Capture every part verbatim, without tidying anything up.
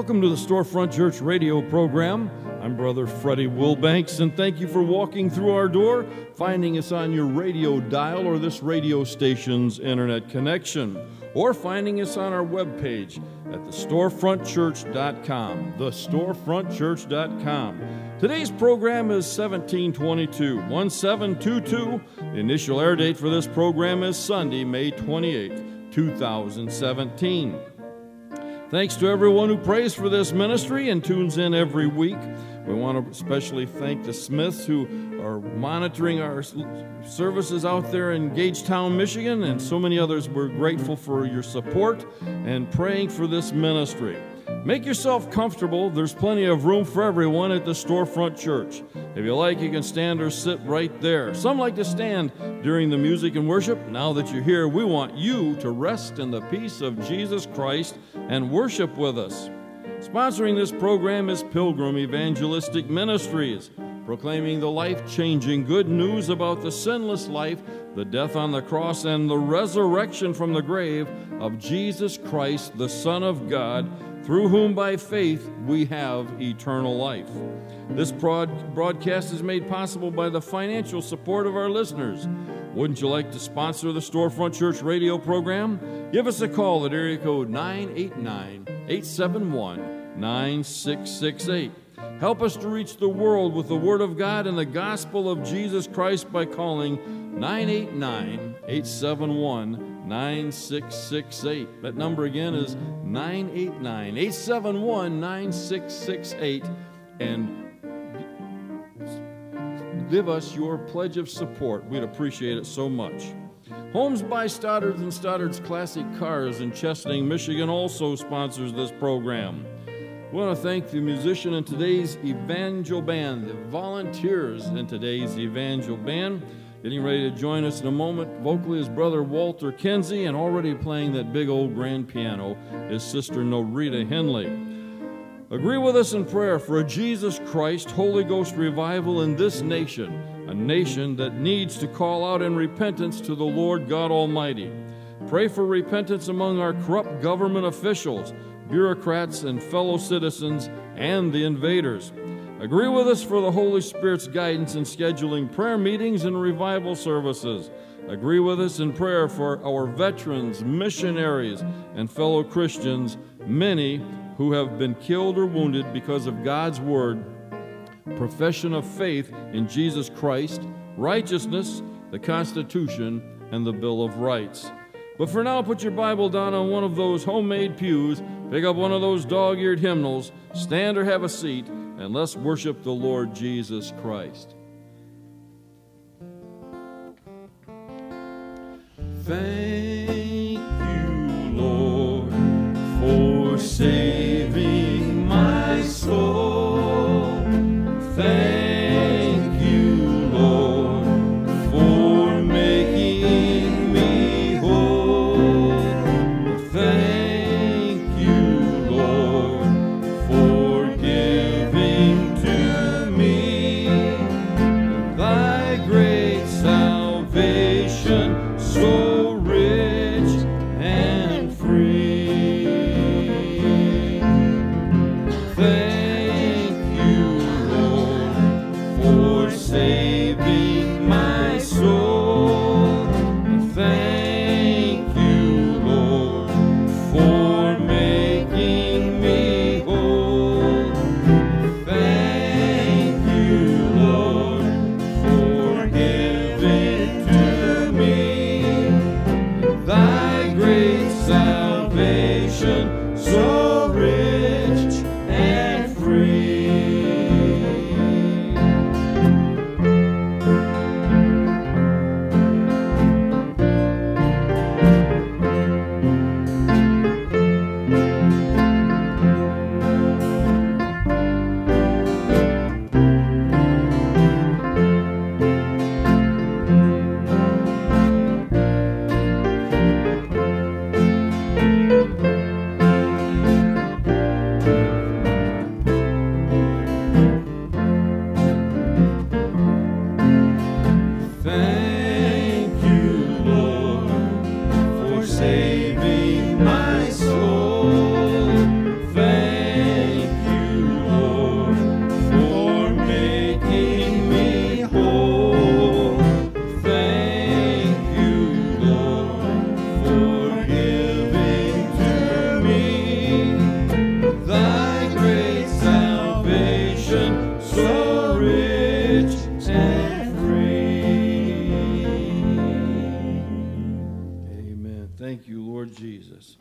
Welcome to the Storefront Church radio program. I'm Brother Freddie Wilbanks, and thank you for walking through our door, finding us on your radio dial or this radio station's internet connection, or finding us on our webpage at the storefront church dot com, the storefront church dot com. Today's program is seventeen twenty-two, seventeen twenty-two. The initial air date for this program is Sunday, May twenty-eighth, two thousand seventeen. Thanks to everyone who prays for this ministry and tunes in every week. We want to especially thank the Smiths who are monitoring our services out there in Gagetown, Michigan, and so many others. We're grateful for your support and praying for this ministry. Make yourself comfortable. There's plenty of room for everyone at the Storefront Church. If you like, you can stand or sit right there. Some like to stand during the music and worship. Now that you're here, we want you to rest in the peace of Jesus Christ and worship with us. Sponsoring this program is Pilgrim Evangelistic Ministries, proclaiming the life-changing good news about the sinless life, the death on the cross, and the resurrection from the grave of Jesus Christ, the Son of God, through whom by faith we have eternal life. This broad- broadcast is made possible by the financial support of our listeners. Wouldn't you like to sponsor the Storefront Church radio program? Give us a call at area code nine eight nine, eight seven one, nine six six eight. Help us to reach the world with the Word of God and the gospel of Jesus Christ by calling nine eight nine, eight seven one, nine six six eight. That number again is nine eight nine, eight seven one, nine six six eight. And give us your pledge of support. We'd appreciate it so much. Homes by Stoddard and Stoddard's Classic Cars in Chesaning, Michigan also sponsors this program. We want to thank the musician in today's Evangel Band, the volunteers in today's Evangel Band. Getting ready to join us in a moment, vocally is Brother Walter Kinsey, and already playing that big old grand piano is Sister Norita Henley. Agree with us in prayer for a Jesus Christ Holy Ghost revival in this nation, a nation that needs to call out in repentance to the Lord God Almighty. Pray for repentance among our corrupt government officials, bureaucrats, and fellow citizens, and the invaders. Agree with us for the Holy Spirit's guidance in scheduling prayer meetings and revival services. Agree with us in prayer for our veterans, missionaries, and fellow Christians, many who have been killed or wounded because of God's word, profession of faith in Jesus Christ, righteousness, the Constitution, and the Bill of Rights. But for now, put your Bible down on one of those homemade pews, pick up one of those dog-eared hymnals, stand or have a seat, and let's worship the Lord Jesus Christ. Thank you, Lord, for saving my soul. Thank you, Lord, for making me whole. Thank you, Lord, for giving to me thy great salvation, so rich and free. Thank Lord Jesus.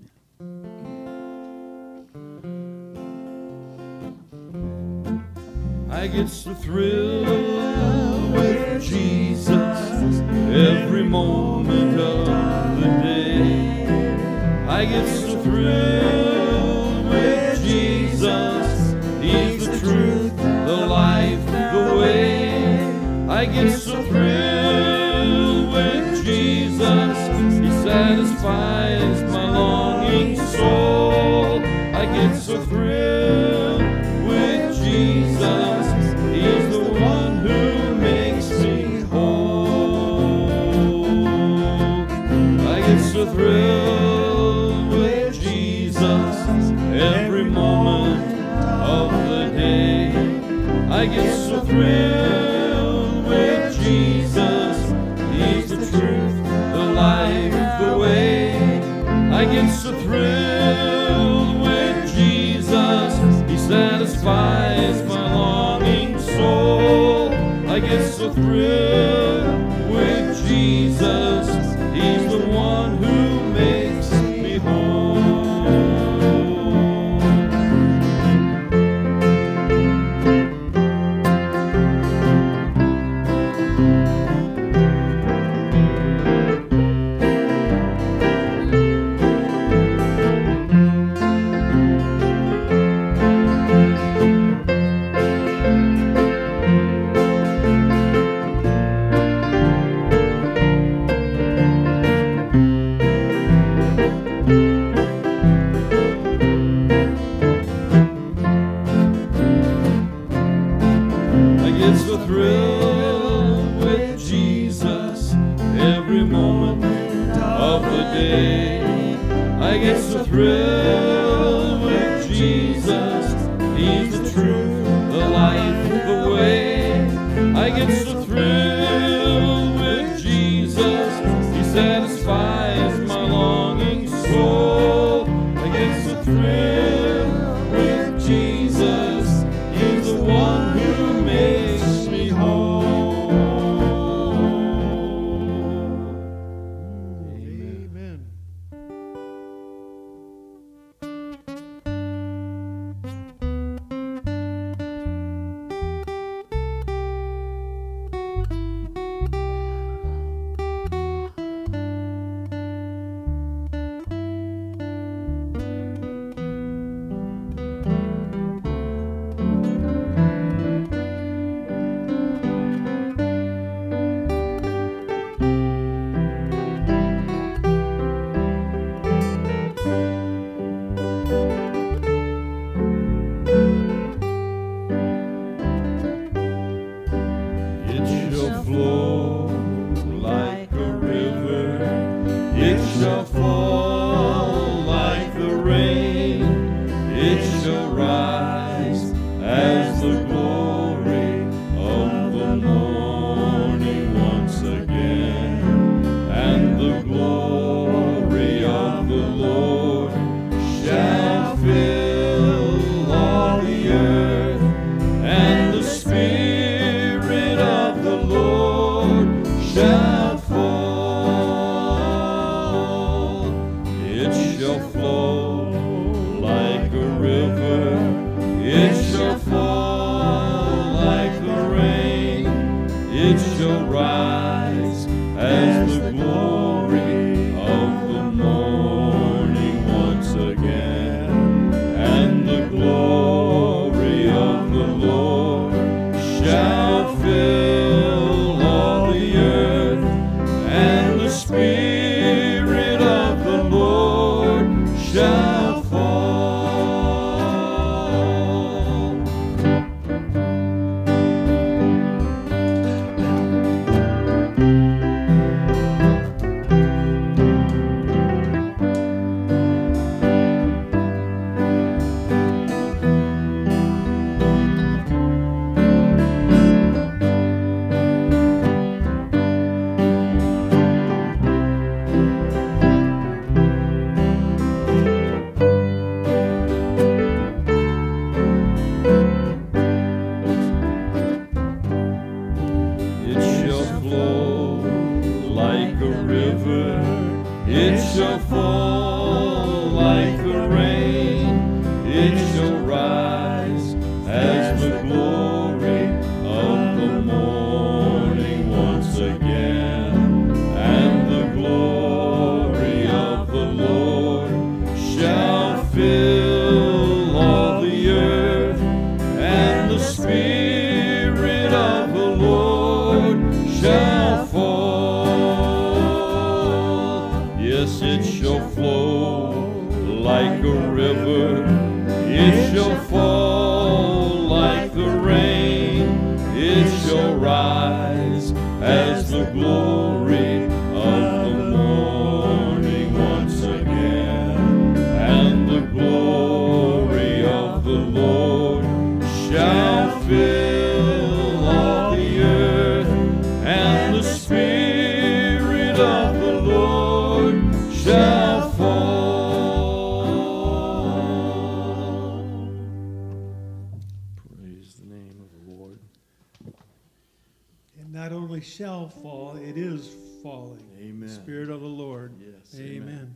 I get so thrilled with Jesus every moment of the day. I get so thrilled with Jesus. He's the truth, the life, the way. I get so thrilled with Jesus. He satisfies my longing soul. I get so thrilled with Jesus. He's the one who makes me whole. I get so thrilled with Jesus every moment of the day. I get so thrilled with Jesus. He's the truth, the life, the way. I get so thrilled with Jesus. He satisfies my longing soul. I get so thrilled with Jesus. He's the one who makes me whole. It shall fall It shall fall like the rain. It shall rise as the glory of the morning once again. And the glory of the Lord shall fill all the earth, and the Spirit of the Lord shall fall. Praise the name of the Lord. And not only shall fall, it is falling. Amen. The Spirit of the Lord. Yes. Amen.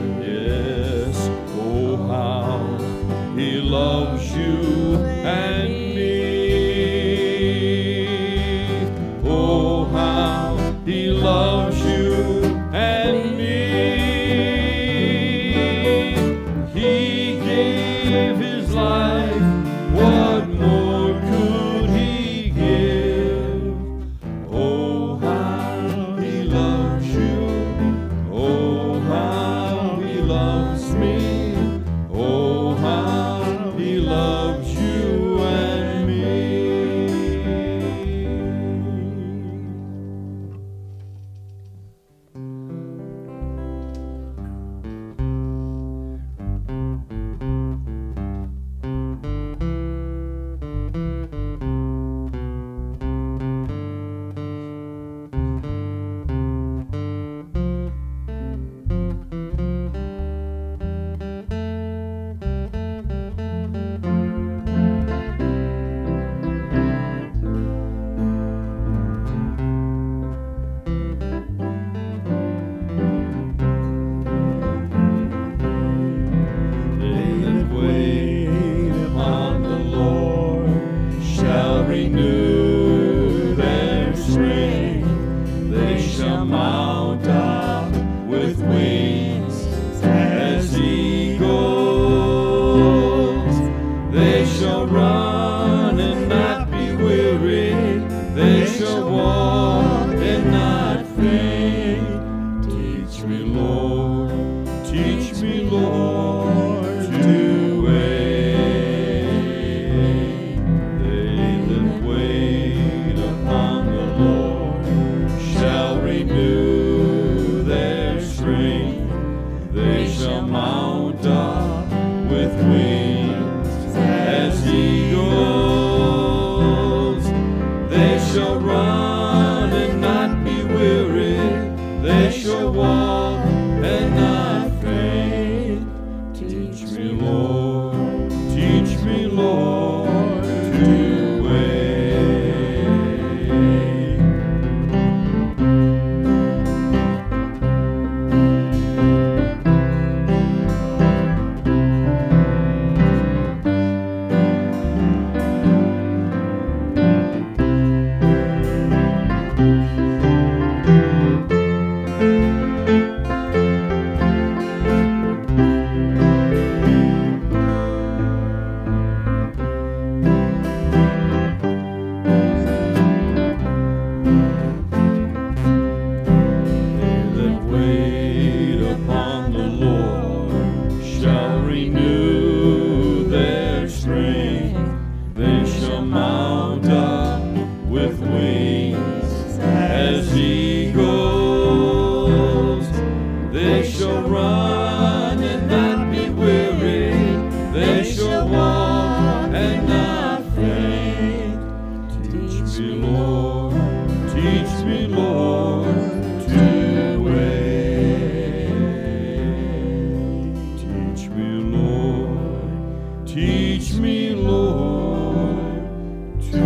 He loves you and shall walk and not faint. Teach me, Lord, teach me, Lord, to wait. They that wait upon the Lord shall renew their strength. They shall mount up with wings as eagles. They shall run and not be weary. They shall walk and not faint. Teach me, Lord, teach me, Lord, to wait. Teach me, Lord, to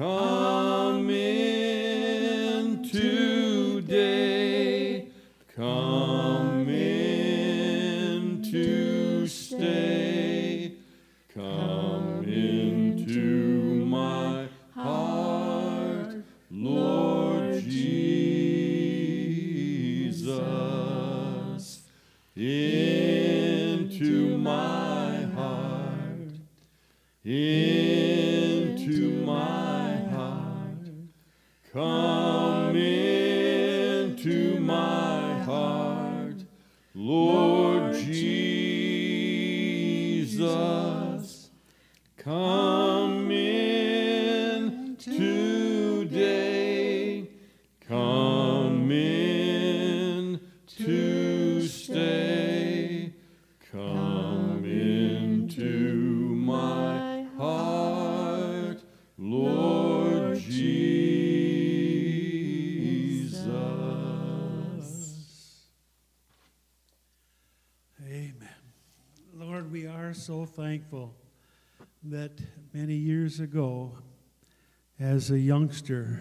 come in today, come in to stay, come into my heart, Lord Jesus, into my heart, into my heart, come into my heart, Lord Jesus, come in today, come in to stay, come into my heart, Lord Jesus. Amen. Lord, we are so thankful that many years ago, as a youngster,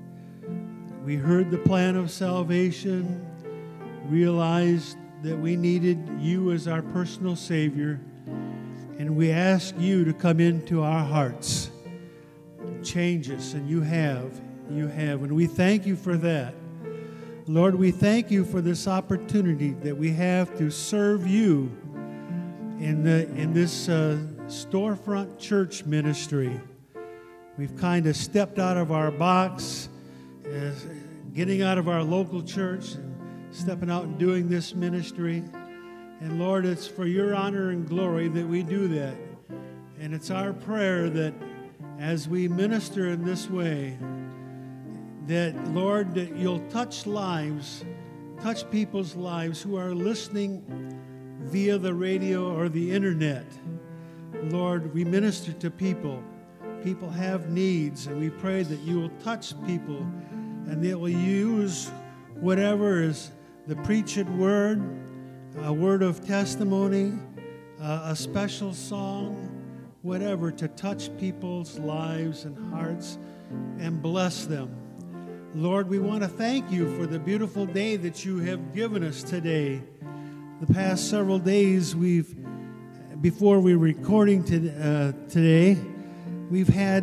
we heard the plan of salvation, realized that we needed you as our personal Savior, and we asked you to come into our hearts, change us, and you have, you have, and we thank you for that. Lord, we thank you for this opportunity that we have to serve you in the in this uh, storefront church ministry. We've kind of stepped out of our box, uh, getting out of our local church and stepping out and doing this ministry. And Lord, it's for your honor and glory that we do that. And it's our prayer that as we minister in this way, that, Lord, that you'll touch lives, touch people's lives who are listening via the radio or the internet. Lord, we minister to people. People have needs, and we pray that you will touch people and they will use whatever is the preached word, a word of testimony, uh, a special song, whatever, to touch people's lives and hearts and bless them. Lord, we want to thank you for the beautiful day that you have given us today. The past several days, we've, before we were recording to, uh, today, we've had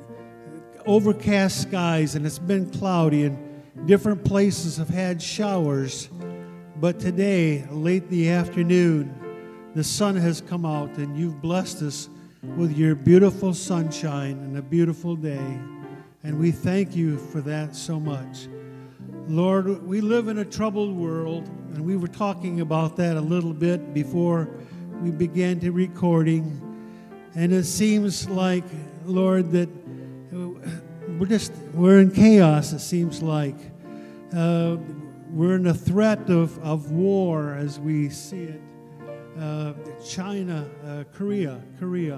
overcast skies and it's been cloudy, and different places have had showers. But today, late in the afternoon, the sun has come out and you've blessed us with your beautiful sunshine and a beautiful day. And we thank you for that so much. Lord, we live in a troubled world, and we were talking about that a little bit before we began to recording. And it seems like, Lord, that we're just, we're in chaos, it seems like. Uh, we're in a threat of, of war as we see it. Uh, China, uh, Korea, Korea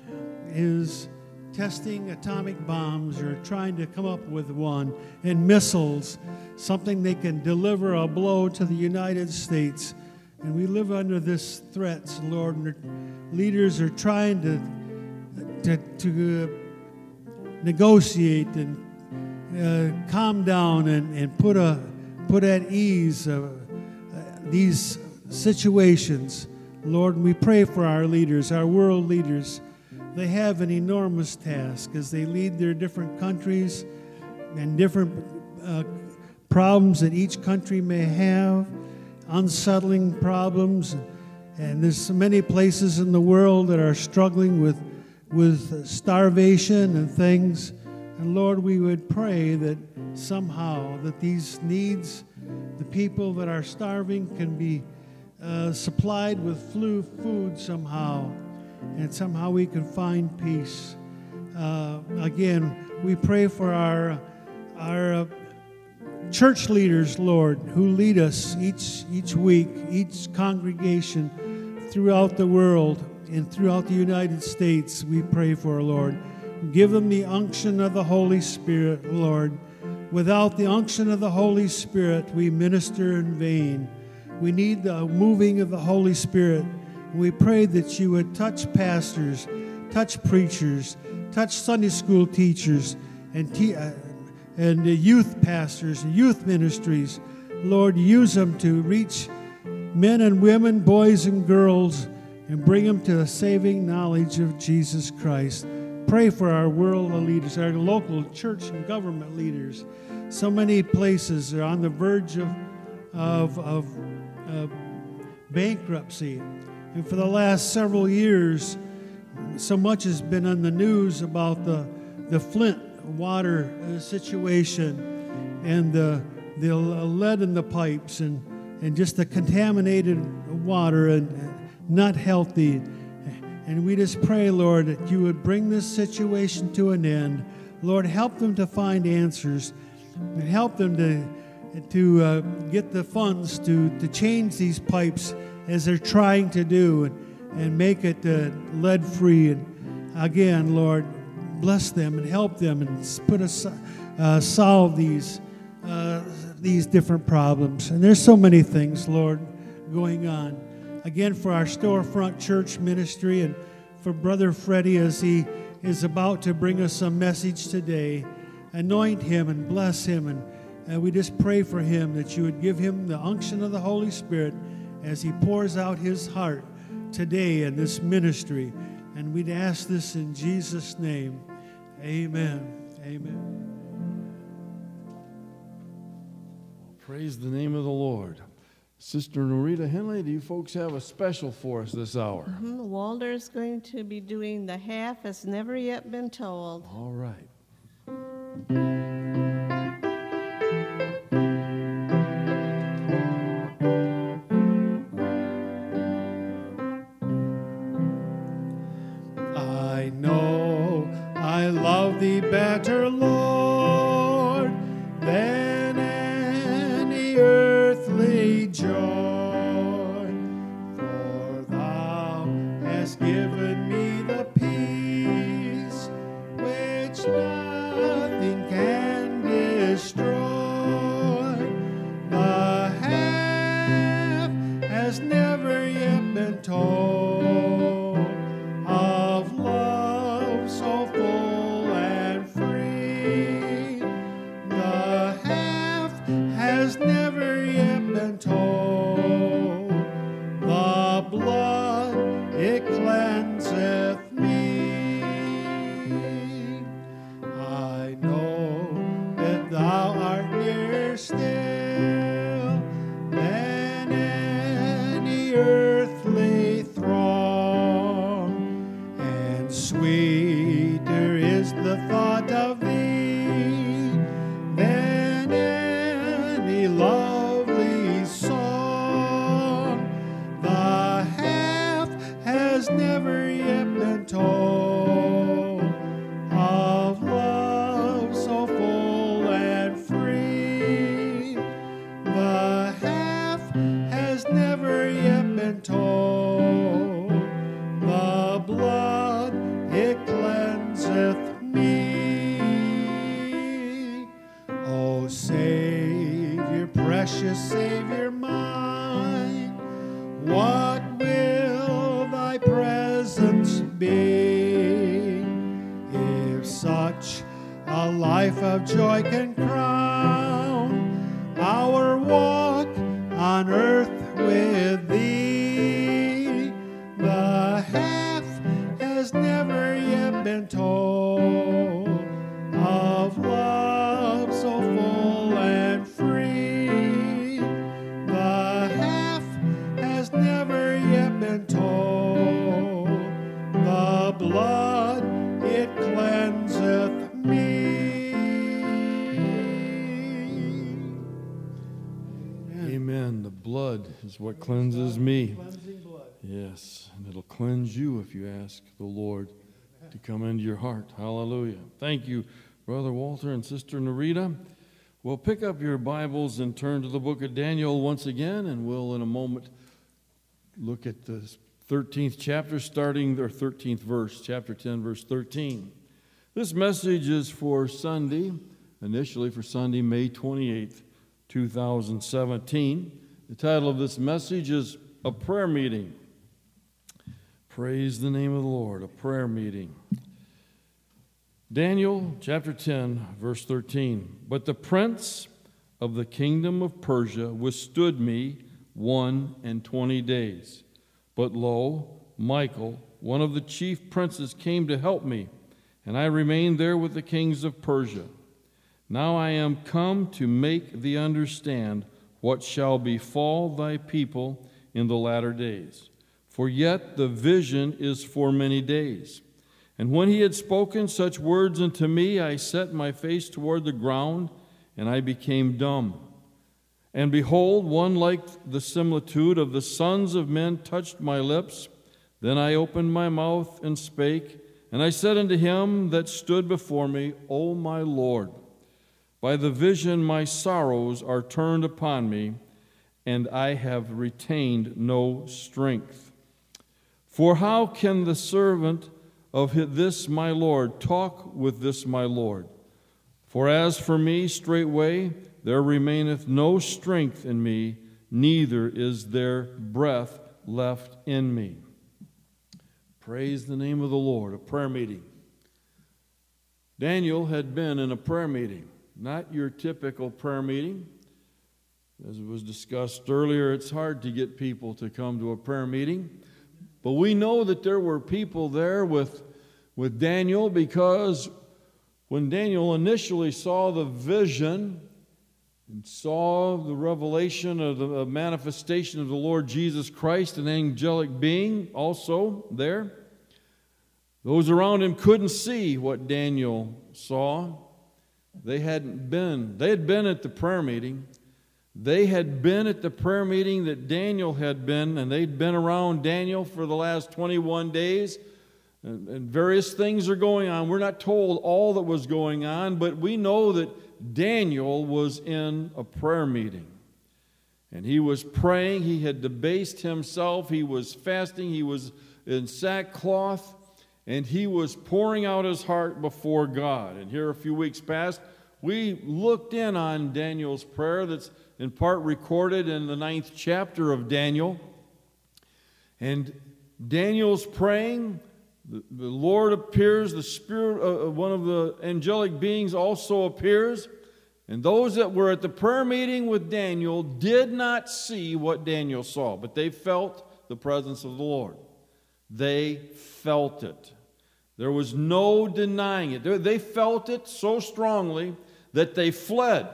is testing atomic bombs or trying to come up with one, and missiles, something they can deliver a blow to the United States. And we live under this threat, Lord, and leaders are trying to to, to uh, negotiate and uh, calm down and, and put a put at ease uh, uh, these situations. Lord, we pray for our leaders, our world leaders. They have an enormous task as they lead their different countries and different uh, problems that each country may have, unsettling problems. And there's so many places in the world that are struggling with, with starvation and things. And Lord, we would pray that somehow that these needs, the people that are starving, can be uh, supplied with flu food somehow. And somehow we can find peace. Uh, again, we pray for our our uh, church leaders, Lord, who lead us each each week, each congregation throughout the world and throughout the United States. We pray for, Lord. Give them the unction of the Holy Spirit, Lord. Without the unction of the Holy Spirit, we minister in vain. We need the moving of the Holy Spirit. We pray that you would touch pastors, touch preachers, touch Sunday school teachers, and, te- uh, and the youth pastors and youth ministries. Lord, use them to reach men and women, boys and girls, and bring them to the saving knowledge of Jesus Christ. Pray for our world leaders, our local church and government leaders. So many places are on the verge of, of, of uh, bankruptcy. And for the last several years, so much has been on the news about the, the Flint water uh, situation and the, the lead in the pipes and, and just the contaminated water and not healthy. And we just pray, Lord, that you would bring this situation to an end. Lord, help them to find answers and help them to, to uh, get the funds to, to change these pipes as they're trying to do and, and make it uh, lead-free. And again, Lord, bless them and help them and put us, uh, solve these, uh, these different problems. And there's so many things, Lord, going on. Again, for our storefront church ministry and for Brother Freddie as he is about to bring us a message today, anoint him and bless him. And, and we just pray for him that you would give him the unction of the Holy Spirit as he pours out his heart today in this ministry. And we'd ask this in Jesus' name. Amen. Amen. Praise the name of the Lord. Sister Norita Henley, do you folks have a special for us this hour? Mm-hmm. Walter is going to be doing The Half Has Never Yet Been Told. All right. I know I love thee better, Lord, than any earthly joy, for thou hast given me the peace which nothing can destroy. The half has never yet been told of love so full and free. The half has never yet been told. The blood, it cleanseth me. I know that thou art nearer still than any earthly throng, and sweeter is the thought of thee than any lovely song. The half has never yet been told of love so full and free. The half has never yet been told. The blood, it cleanseth me. O Savior, precious Savior mine, what will thy presence be? If such a life of joy can crown our walk on earth with thee, the half has never yet been told of love so full and free. The half has never yet been told. The blood, it cleanseth me. Amen. The blood is what cleanses me. Cleansing blood. Yes, and it'll cleanse you if you ask the Lord to come into your heart. Hallelujah. Thank you, Brother Walter and Sister Norita. Well, pick up your Bibles and turn to the book of Daniel once again, and we'll in a moment look at the thirteenth chapter, starting their thirteenth verse, chapter ten, verse thirteen. This message is for Sunday, initially for Sunday, May twenty-eighth, two thousand seventeen. The title of this message is A Prayer Meeting. Praise the name of the Lord, a prayer meeting. Daniel chapter ten, verse thirteen. But the prince of the kingdom of Persia withstood me one and twenty days. But lo, Michael, one of the chief princes, came to help me, and I remained there with the kings of Persia. Now I am come to make thee understand what shall befall thy people in the latter days. For yet the vision is for many days. And when he had spoken such words unto me, I set my face toward the ground, and I became dumb. And behold, one like the similitude of the sons of men touched my lips. Then I opened my mouth and spake, and I said unto him that stood before me, O my Lord, by the vision my sorrows are turned upon me, and I have retained no strength. For how can the servant of this my Lord talk with this my Lord? For as for me, straightway there remaineth no strength in me, neither is there breath left in me. Praise the name of the Lord. A prayer meeting. Daniel had been in a prayer meeting, not your typical prayer meeting. As was discussed earlier, it's hard to get people to come to a prayer meeting. But we know that there were people there with, with Daniel, because when Daniel initially saw the vision and saw the revelation of the manifestation of the Lord Jesus Christ, an angelic being also there, those around him couldn't see what Daniel saw. They hadn't been. They had been at the prayer meeting. They had been at the prayer meeting that Daniel had been, and they'd been around Daniel for the last twenty-one days, and, and various things are going on. We're not told all that was going on, but we know that Daniel was in a prayer meeting. And he was praying. He had debased himself. He was fasting. He was in sackcloth. And he was pouring out his heart before God. And here a few weeks past, we looked in on Daniel's prayer that's in part recorded in the ninth chapter of Daniel. And Daniel's praying. The, the Lord appears. The spirit of one of the angelic beings also appears. And those that were at the prayer meeting with Daniel did not see what Daniel saw, but they felt the presence of the Lord. They felt it. There was no denying it. They felt it so strongly that they fled.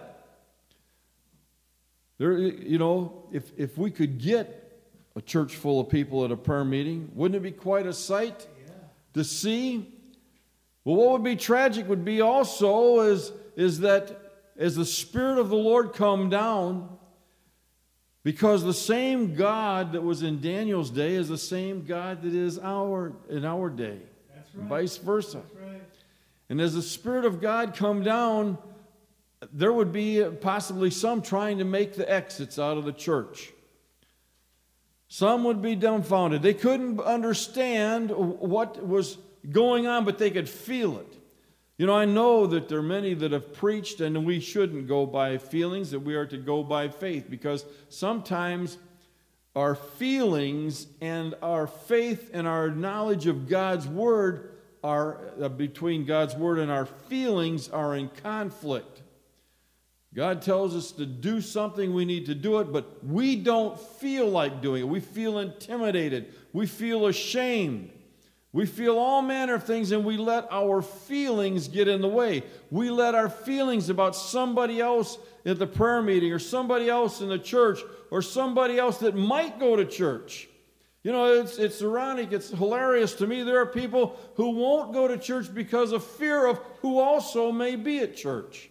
There, you know, if, if we could get a church full of people at a prayer meeting, wouldn't it be quite a sight yeah. to see? Well, what would be tragic would be also is, is that as the Spirit of the Lord come down, because the same God that was in Daniel's day is the same God that is our in our day. That's right. And vice versa. That's right. And as the Spirit of God come down, there would be possibly some trying to make the exits out of the church. Some would be dumbfounded. They couldn't understand what was going on, but they could feel it. You know, I know that there are many that have preached, and we shouldn't go by feelings, that we are to go by faith, because sometimes our feelings and our faith and our knowledge of God's Word are, uh, between God's Word and our feelings are in conflict. God tells us to do something, we need to do it, but we don't feel like doing it. We feel intimidated. We feel ashamed. We feel all manner of things, and we let our feelings get in the way. We let our feelings about somebody else at the prayer meeting, or somebody else in the church, or somebody else that might go to church. You know, it's, it's ironic, it's hilarious to me. There are people who won't go to church because of fear of who also may be at church.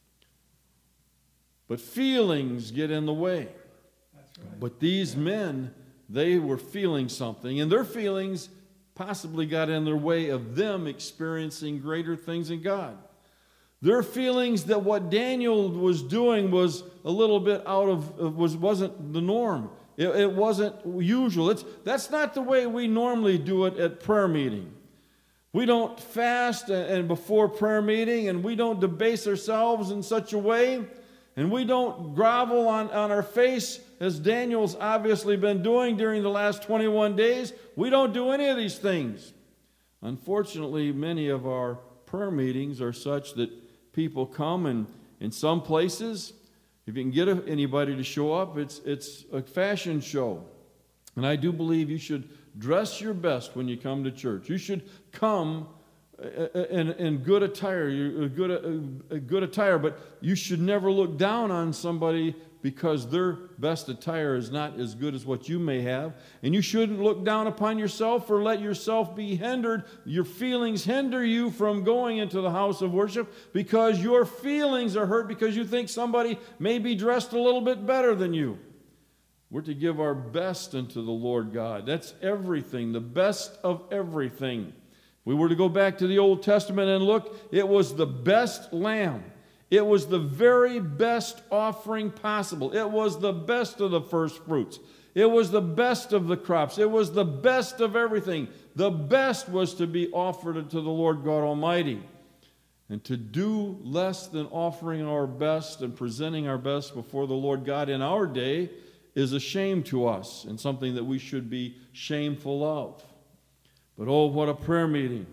But feelings get in the way. That's right. But these men, they were feeling something, and their feelings possibly got in their way of them experiencing greater things in God. Their feelings that what Daniel was doing was a little bit out of, was, wasn't the norm. It, it wasn't usual. It's, that's not the way we normally do it at prayer meeting. We don't fast and, and before prayer meeting, and we don't debase ourselves in such a way, and we don't grovel on, on our face as Daniel's obviously been doing during the last twenty-one days. We don't do any of these things. Unfortunately, many of our prayer meetings are such that people come, and in some places, if you can get a, anybody to show up, it's, it's a fashion show. And I do believe you should dress your best when you come to church. You should come in, in good attire, a good, a good attire, but you should never look down on somebody because their best attire is not as good as what you may have. And you shouldn't look down upon yourself or let yourself be hindered. Your feelings hinder you from going into the house of worship because your feelings are hurt because you think somebody may be dressed a little bit better than you. We're to give our best unto the Lord God. That's everything, the best of everything. If we were to go back to the Old Testament and look, it was the best lamb. It was the very best offering possible. It was the best of the first fruits. It was the best of the crops. It was the best of everything. The best was to be offered unto the Lord God Almighty. And to do less than offering our best and presenting our best before the Lord God in our day is a shame to us and something that we should be shameful of. But oh, what a prayer meeting.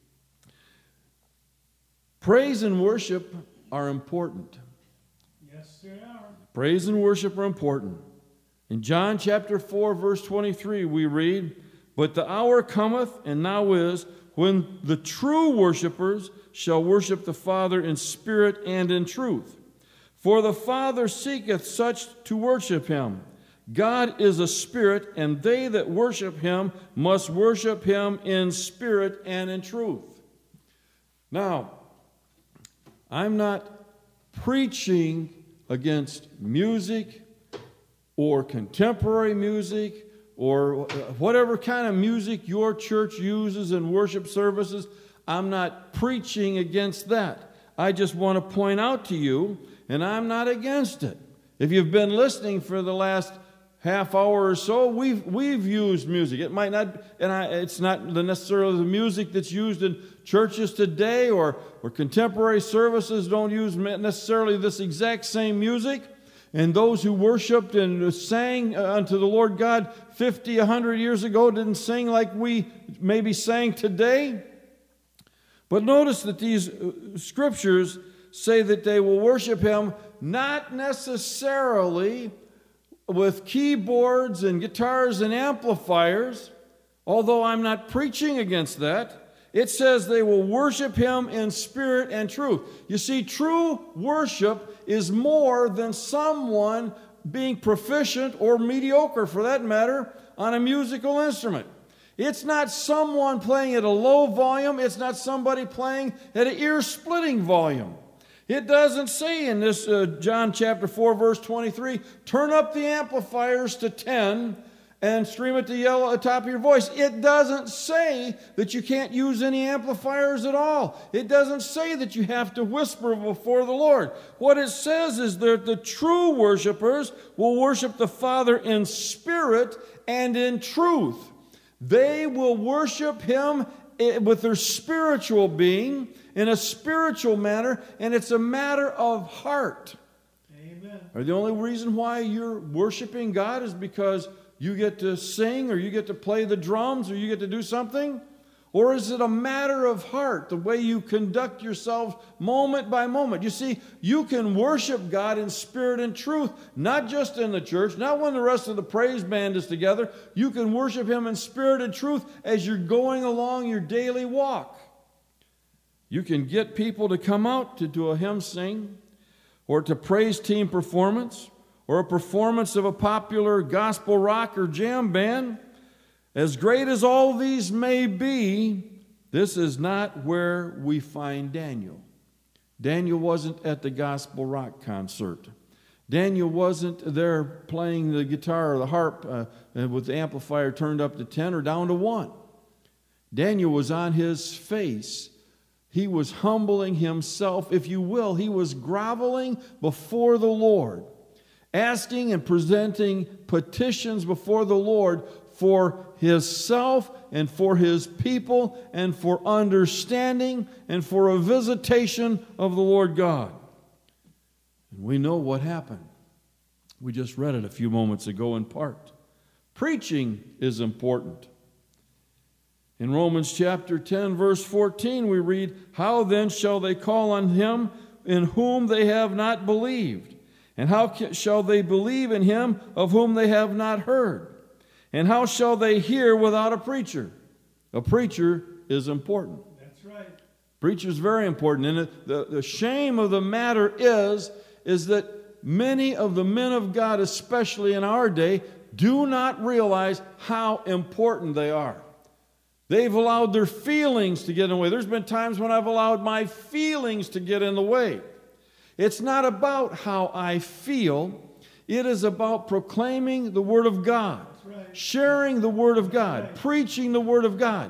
Praise and worship are important. Yes, they are. Praise and worship are important. In John chapter four, verse twenty-three, we read, "But the hour cometh, and now is, when the true worshipers shall worship the Father in spirit and in truth. For the Father seeketh such to worship him. God is a spirit, and they that worship him must worship him in spirit and in truth." Now, I'm not preaching against music or contemporary music or whatever kind of music your church uses in worship services. I'm not preaching against that. I just want to point out to you, and I'm not against it. If you've been listening for the last half hour or so, we've we've used music. It might not, and I, it's not the necessarily the music that's used in churches today, or or contemporary services don't use necessarily this exact same music. And those who worshipped and sang unto the Lord God fifty, a hundred years ago didn't sing like we maybe sang today. But notice that these scriptures say that they will worship him not necessarily with keyboards and guitars and amplifiers, although I'm not preaching against that. It says they will worship him in spirit and truth. You see, true worship is more than someone being proficient or mediocre, for that matter, on a musical instrument. It's not someone playing at a low volume. It's not somebody playing at an ear-splitting volume. It doesn't say in this uh, John chapter four, verse twenty-three, turn up the amplifiers to ten and scream at the yell at the top of your voice. It doesn't say that you can't use any amplifiers at all. It doesn't say that you have to whisper before the Lord. What it says is that the true worshipers will worship the Father in spirit and in truth. They will worship him with their spiritual being, in a spiritual manner, and it's a matter of heart. Amen. Or the only reason why you're worshiping God is because you get to sing, or you get to play the drums, or you get to do something? Or is it a matter of heart, the way you conduct yourself moment by moment? You see, you can worship God in spirit and truth, not just in the church, not when the rest of the praise band is together. You can worship him in spirit and truth as you're going along your daily walk. You can get people to come out to do a hymn sing, or to praise team performance, or a performance of a popular gospel rock or jam band. As great as all these may be, this is not where we find Daniel. Daniel wasn't at the gospel rock concert. Daniel wasn't there playing the guitar or the harp uh, with the amplifier turned up to ten or down to one. Daniel was on his face. He was humbling himself, if you will. He was groveling before the Lord, asking and presenting petitions before the Lord for himself and for his people and for understanding and for a visitation of the Lord God. And we know what happened. We just read it a few moments ago in part. Preaching is important. In Romans chapter ten, verse fourteen, we read, "How then shall they call on him in whom they have not believed? And how shall they believe in him of whom they have not heard? And how shall they hear without a preacher?" A preacher is important. That's right. Preacher is very important. And the, the shame of the matter is, is that many of the men of God, especially in our day, do not realize how important they are. They've allowed their feelings to get in the way. There's been times when I've allowed my feelings to get in the way. It's not about how I feel. It is about proclaiming the Word of God, right. Sharing the Word of God, right. Preaching the Word of God.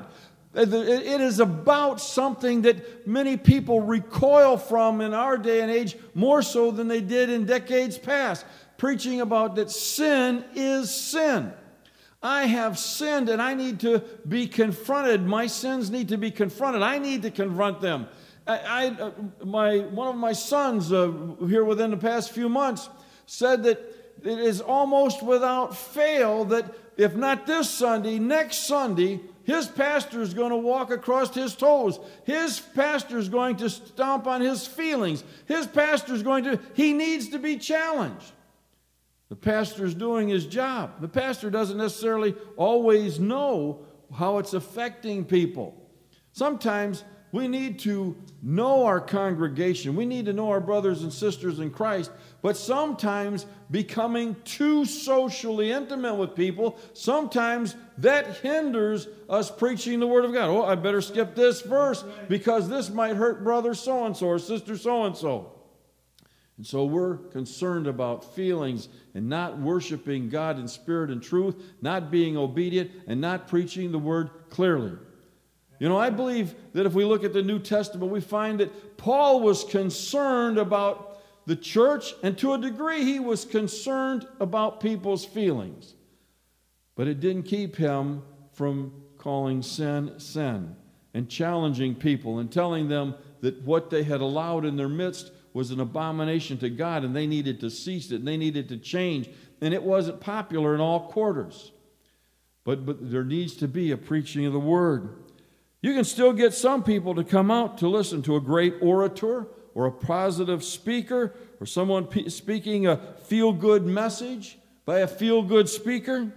It is about something that many people recoil from in our day and age more so than they did in decades past. Preaching about that sin is sin. I have sinned and I need to be confronted. My sins need to be confronted. I need to confront them. I, I, my, one of my sons uh, here within the past few months said that it is almost without fail that if not this Sunday, next Sunday, his pastor is going to walk across his toes. His pastor is going to stomp on his feelings. His pastor is going to, he needs to be challenged. The pastor is doing his job. The pastor doesn't necessarily always know how it's affecting people. Sometimes we need to know our congregation. We need to know our brothers and sisters in Christ. But sometimes becoming too socially intimate with people, sometimes that hinders us preaching the Word of God. Oh, I better skip this verse because this might hurt brother so-and-so or sister so-and-so. And so we're concerned about feelings and not worshiping God in spirit and truth, not being obedient, and not preaching the Word clearly. You know, I believe that if we look at the New Testament, we find that Paul was concerned about the church, and to a degree he was concerned about people's feelings. But it didn't keep him from calling sin, sin, and challenging people and telling them that what they had allowed in their midst was an abomination to God, and they needed to cease it, and they needed to change. And it wasn't popular in all quarters. But, but there needs to be a preaching of the Word. You can still get some people to come out to listen to a great orator or a positive speaker or someone pe- speaking a feel-good message by a feel-good speaker.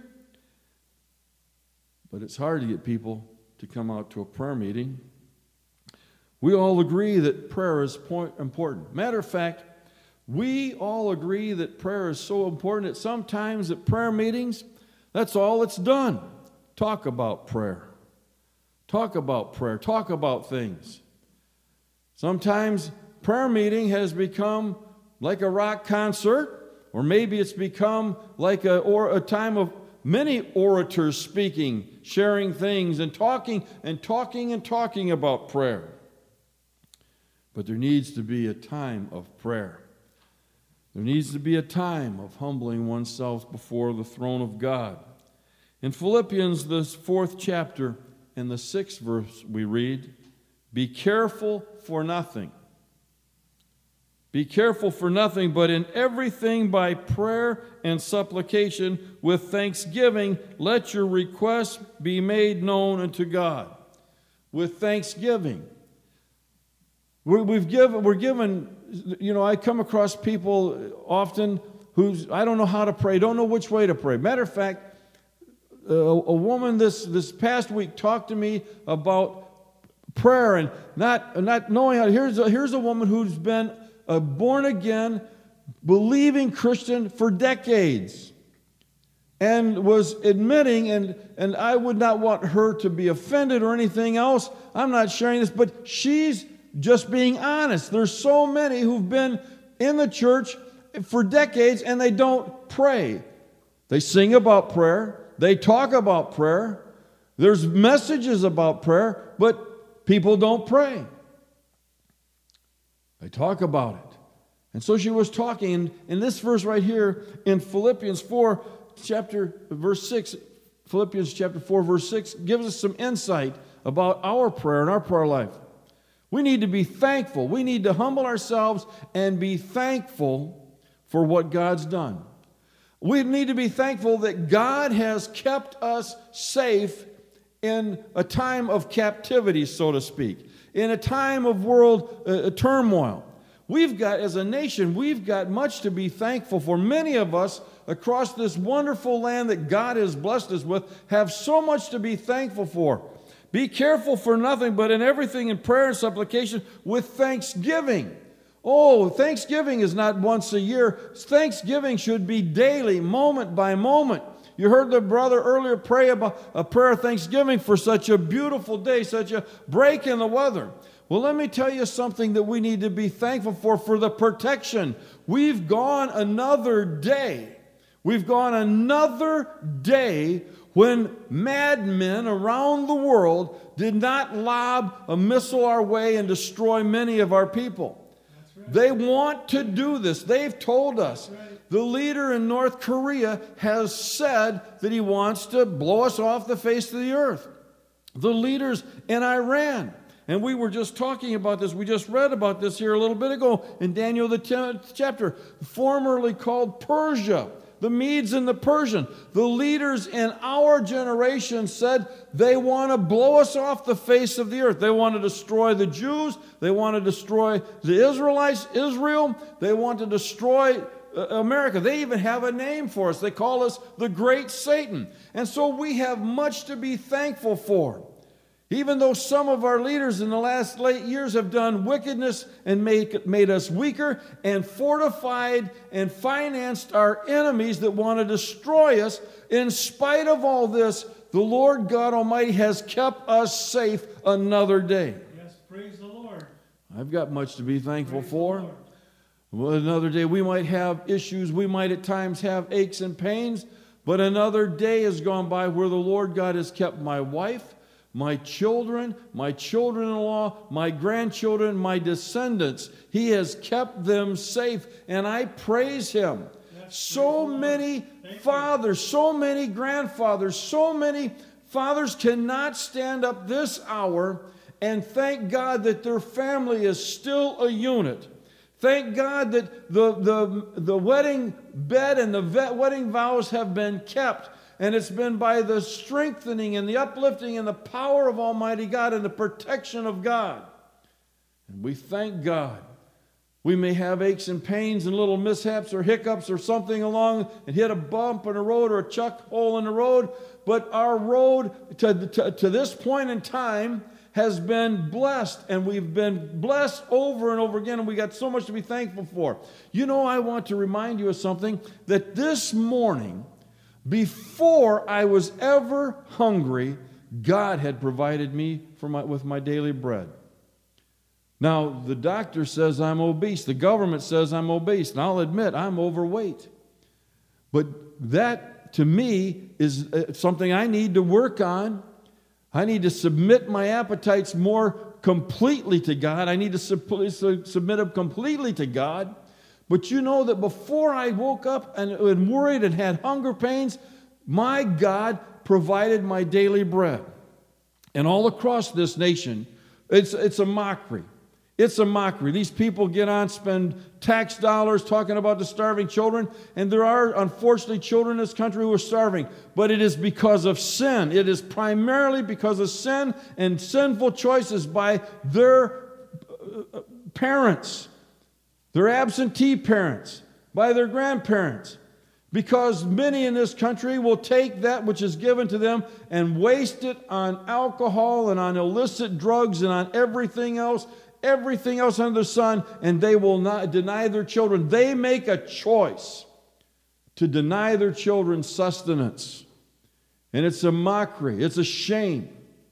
But it's hard to get people to come out to a prayer meeting. We all agree that prayer is point important. Matter of fact, we all agree that prayer is so important that sometimes at prayer meetings, that's all that's done. Talk about prayer. Talk about prayer. Talk about things. Sometimes prayer meeting has become like a rock concert, or maybe it's become like a, or a time of many orators speaking, sharing things, and talking and talking and talking about prayer. But there needs to be a time of prayer. There needs to be a time of humbling oneself before the throne of God. In Philippians, the fourth chapter, in the sixth verse, we read, "Be careful for nothing. Be careful for nothing, but in everything by prayer and supplication with thanksgiving, let your requests be made known unto God." With thanksgiving. We're, we've given, we're given, you know, I come across people often who's, I don't know how to pray, don't know which way to pray. Matter of fact, a, a woman this, this past week talked to me about prayer and not, not knowing how. Here's a, here's a woman who's been a born-again, believing Christian for decades and was admitting, and, and I would not want her to be offended or anything else. I'm not sharing this, but she's just being honest. There's so many who've been in the church for decades and they don't pray. They sing about prayer. They talk about prayer. There's messages about prayer, but people don't pray. They talk about it. And so she was talking, and in this verse right here in Philippians four, chapter verse six, Philippians chapter four, verse six, gives us some insight about our prayer and our prayer life. We need to be thankful. We need to humble ourselves and be thankful for what God's done. We need to be thankful that God has kept us safe in a time of captivity, so to speak, in a time of world uh, turmoil. We've got, as a nation, we've got much to be thankful for. Many of us across this wonderful land that God has blessed us with have so much to be thankful for. Be careful for nothing, but in everything in prayer and supplication with thanksgiving. Oh, Thanksgiving is not once a year. Thanksgiving should be daily, moment by moment. You heard the brother earlier pray about a prayer of thanksgiving for such a beautiful day, such a break in the weather. Well, let me tell you something that we need to be thankful for, for the protection. We've gone another day. We've gone another day when madmen around the world did not lob a missile our way and destroy many of our people. That's right. They want to do this. They've told us. That's right. The leader in North Korea has said that he wants to blow us off the face of the earth. The leaders in Iran. And we were just talking about this. We just read about this here a little bit ago in Daniel, the tenth chapter, formerly called Persia, the Medes and the Persians. The leaders in our generation said they want to blow us off the face of the earth. They want to destroy the Jews. They want to destroy the Israelites, Israel. They want to destroy America. They even have a name for us. They call us the Great Satan. And so we have much to be thankful for. Even though some of our leaders in the last late years have done wickedness and made, made us weaker and fortified and financed our enemies that want to destroy us, in spite of all this, the Lord God Almighty has kept us safe another day. Yes, praise the Lord. I've got much to be thankful Praise for. Well, another day we might have issues. We might at times have aches and pains. But another day has gone by where the Lord God has kept my wife, my children, my children-in-law, my grandchildren, my descendants. He has kept them safe, and I praise Him. Yes, so praise many fathers, you. so many grandfathers, so many fathers cannot stand up this hour and thank God that their family is still a unit. Thank God that the, the, the wedding bed and the wedding vows have been kept. And it's been by the strengthening and the uplifting and the power of Almighty God and the protection of God. And we thank God. We may have aches and pains and little mishaps or hiccups or something along and hit a bump in the road or a chuck hole in the road. But our road to, to, to this point in time has been blessed. And we've been blessed over and over again. And we got so much to be thankful for. You know, I want to remind you of something, that this morning, before I was ever hungry, God had provided me for my, with my daily bread. Now, the doctor says I'm obese. The government says I'm obese. And I'll admit I'm overweight. But that, to me, is something I need to work on. I need to submit my appetites more completely to God. I need to sub- submit them completely to God. But you know that before I woke up and, and worried and had hunger pains, my God provided my daily bread. And all across this nation, it's, it's a mockery. It's a mockery. These people get on, spend tax dollars talking about the starving children, and there are, unfortunately, children in this country who are starving. But it is because of sin. It is primarily because of sin and sinful choices by their parents. Their absentee parents, by their grandparents, because many in this country will take that which is given to them and waste it on alcohol and on illicit drugs and on everything else, everything else under the sun, and they will not deny their children. They make a choice to deny their children sustenance. And it's a mockery. It's a shame.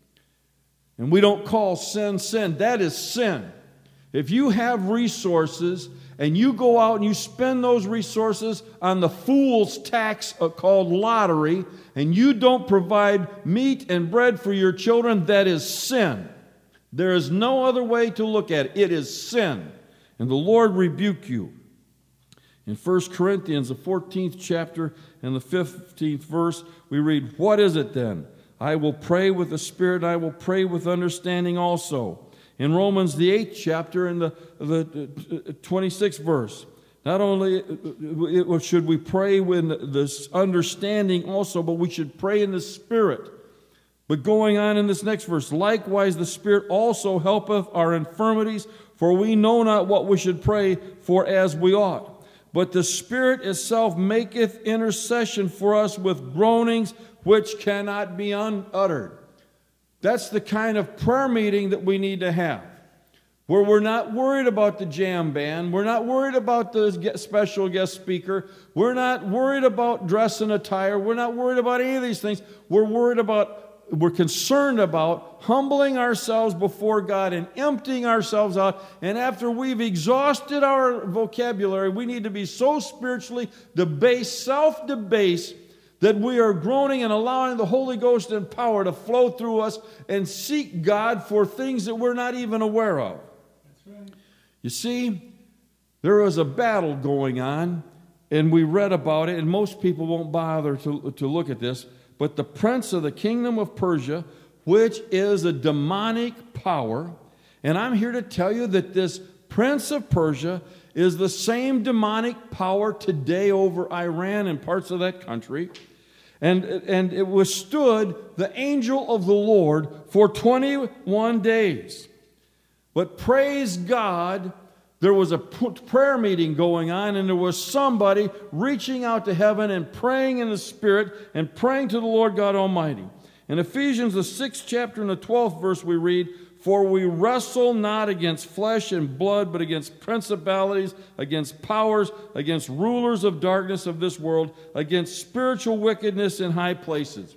And we don't call sin sin. That is sin. If you have resources and you go out and you spend those resources on the fool's tax called lottery, and you don't provide meat and bread for your children, that is sin. There is no other way to look at it. It is sin. And the Lord rebuke you. In First Corinthians, the fourteenth chapter and the fifteenth verse, we read, "What is it then? I will pray with the Spirit, I will pray with understanding also." In Romans, the eighth chapter, and the, the twenty-sixth verse, not only should we pray with this understanding also, but we should pray in the Spirit. But going on in this next verse, likewise the Spirit also helpeth our infirmities, for we know not what we should pray for as we ought. But the Spirit itself maketh intercession for us with groanings which cannot be unuttered. That's the kind of prayer meeting that we need to have, where we're not worried about the jam band, we're not worried about the special guest speaker, we're not worried about dress and attire, we're not worried about any of these things. We're worried about We're concerned about humbling ourselves before God and emptying ourselves out. And after we've exhausted our vocabulary, we need to be so spiritually debased, self-debased, that we are groaning and allowing the Holy Ghost and power to flow through us and seek God for things that we're not even aware of. That's right. You see, there was a battle going on, and we read about it, and most people won't bother to, to look at this. But the prince of the kingdom of Persia, which is a demonic power, and I'm here to tell you that this prince of Persia is the same demonic power today over Iran and parts of that country. And, and it withstood the angel of the Lord for twenty-one days. But praise God, there was a prayer meeting going on, and there was somebody reaching out to heaven and praying in the Spirit and praying to the Lord God Almighty. In Ephesians, the sixth chapter and the twelfth verse, we read, for we wrestle not against flesh and blood, but against principalities, against powers, against rulers of darkness of this world, against spiritual wickedness in high places.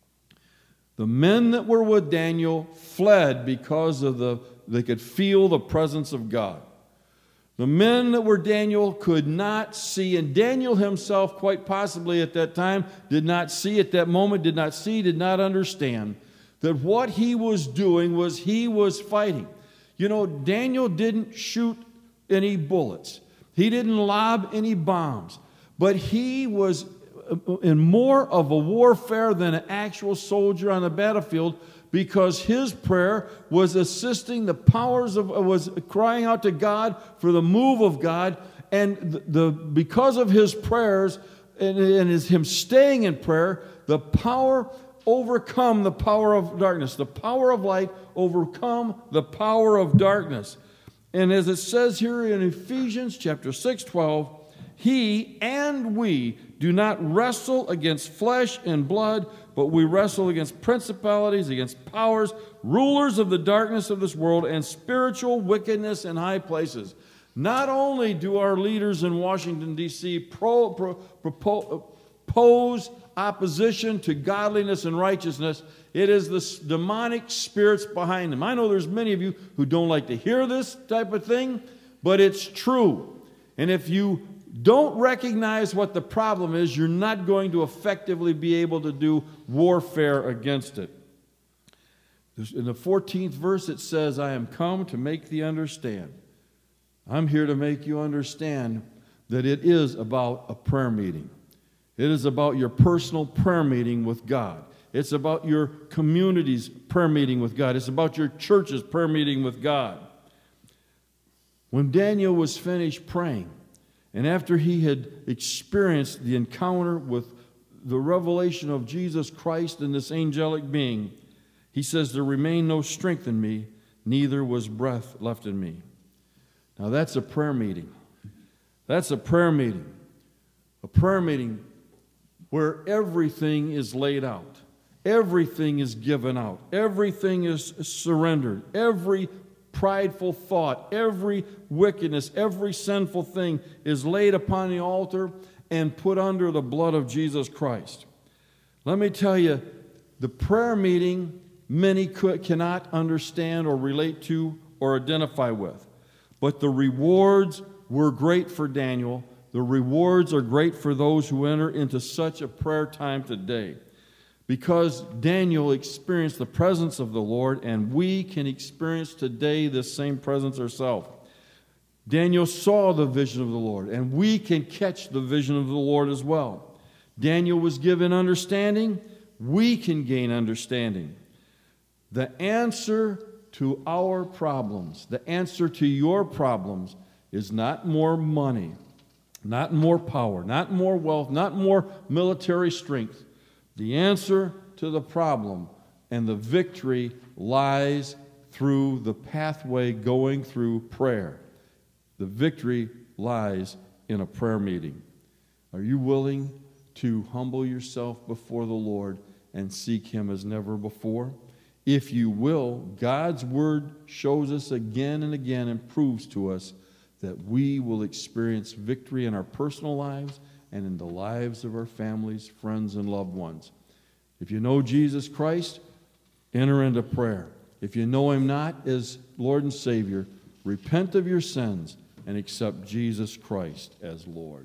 The men that were with Daniel fled because of the, they could feel the presence of God. The men that were Daniel could not see, and Daniel himself, quite possibly at that time, did not see at that moment, did not see, did not understand that what he was doing was he was fighting. You know, Daniel didn't shoot any bullets. He didn't lob any bombs. But he was in more of a warfare than an actual soldier on the battlefield, because his prayer was assisting the powers of, was crying out to God for the move of God. And the, the because of his prayers and, and his, him staying in prayer, the power overcome the power of darkness. The power of light overcome the power of darkness. And as it says here in Ephesians chapter six, twelve, he and we do not wrestle against flesh and blood, but we wrestle against principalities, against powers, rulers of the darkness of this world, and spiritual wickedness in high places. Not only do our leaders in Washington, D C pro, pro, pro, pose opposition to godliness and righteousness, it is the demonic spirits behind them. I know there's many of you who don't like to hear this type of thing, but it's true. And if you don't recognize what the problem is, you're not going to effectively be able to do warfare against it. In the fourteenth verse it says, I am come to make thee understand. I'm here to make you understand that it is about a prayer meeting. It is about your personal prayer meeting with God. It's about your community's prayer meeting with God. It's about your church's prayer meeting with God. When Daniel was finished praying, and after he had experienced the encounter with the revelation of Jesus Christ and this angelic being, he says, there remained no strength in me, neither was breath left in me. Now that's a prayer meeting. That's a prayer meeting. A prayer meeting where everything is laid out. Everything is given out. Everything is surrendered. Every prideful thought, every wickedness, every sinful thing is laid upon the altar and put under the blood of Jesus Christ. Let me tell you, the prayer meeting many could, cannot understand or relate to or identify with. But the rewards were great for Daniel. The rewards are great for those who enter into such a prayer time today. Because Daniel experienced the presence of the Lord, and we can experience today this same presence ourselves. Daniel saw the vision of the Lord, and we can catch the vision of the Lord as well. Daniel was given understanding. We can gain understanding. The answer to our problems, the answer to your problems, is not more money, not more power, not more wealth, not more military strength. The answer to the problem and the victory lies through the pathway going through prayer. The victory lies in a prayer meeting. Are you willing to humble yourself before the Lord and seek Him as never before? If you will, God's Word shows us again and again and proves to us that we will experience victory in our personal lives and in the lives of our families, friends, and loved ones. If you know Jesus Christ, enter into prayer. If you know Him not as Lord and Savior, repent of your sins and accept Jesus Christ as Lord.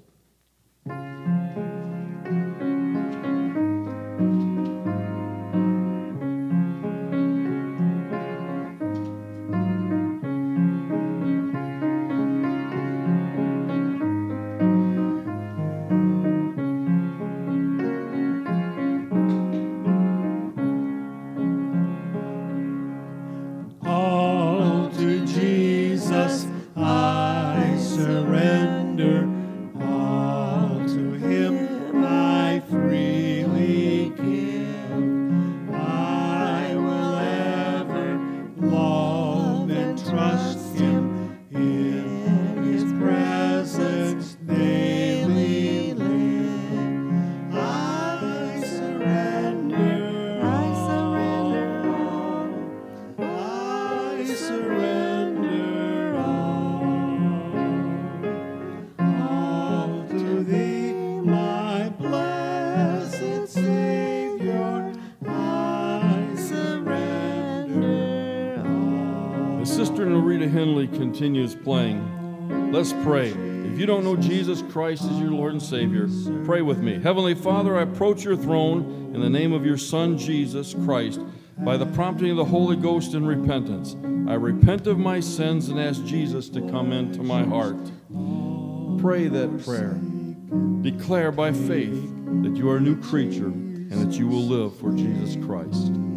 All to Jesus I surrender. All to Him I freely give. I will ever love and trust Him. In His presence daily live. I surrender. I surrender all. I surrender all. All to Thee, my blessed Savior. I surrender all. As Sister Narita Henley continues playing, let's pray. If you don't know Jesus Christ as your Lord and Savior, pray with me. Heavenly Father, I approach your throne in the name of your Son, Jesus Christ, by the prompting of the Holy Ghost in repentance. I repent of my sins and ask Jesus to come into my heart. Pray that prayer. Declare by faith that you are a new creature and that you will live for Jesus Christ.